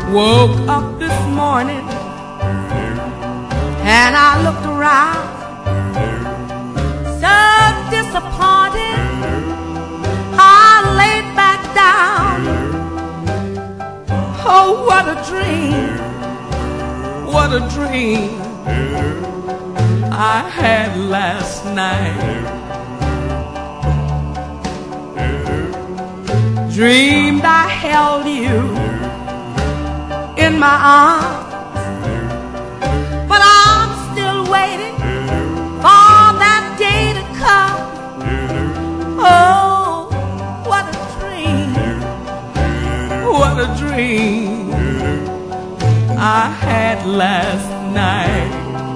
Woke up this morning and I looked around, so disappointed. I laid back down. Oh, what a dream, what a dream I had last night. Dreamed I held you in my arms, but I'm still waiting for that day to come. Oh, what a dream, what a dream I had last night.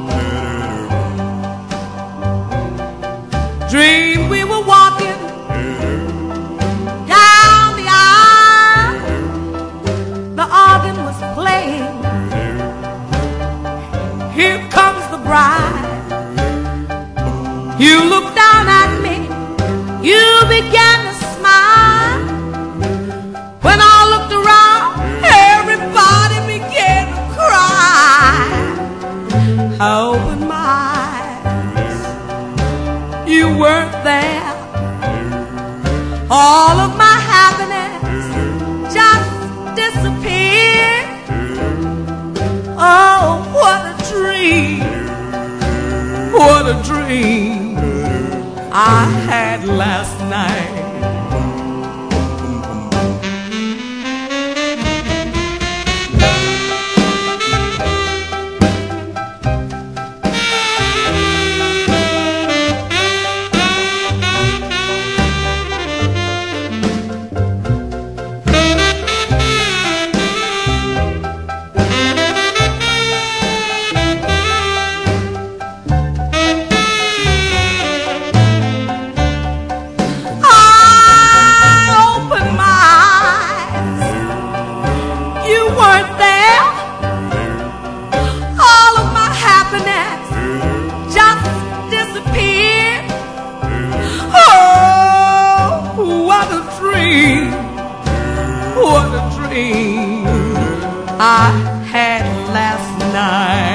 Dreamed we were walking down the aisle, the organ was playing. Here comes the bride. You looked down at me, you began to smile. When I looked around, everybody began to cry. I opened my eyes, you weren't there. All of my happiness just disappeared. Oh, what a dream, what a dream I had last night. What a dream I had last night.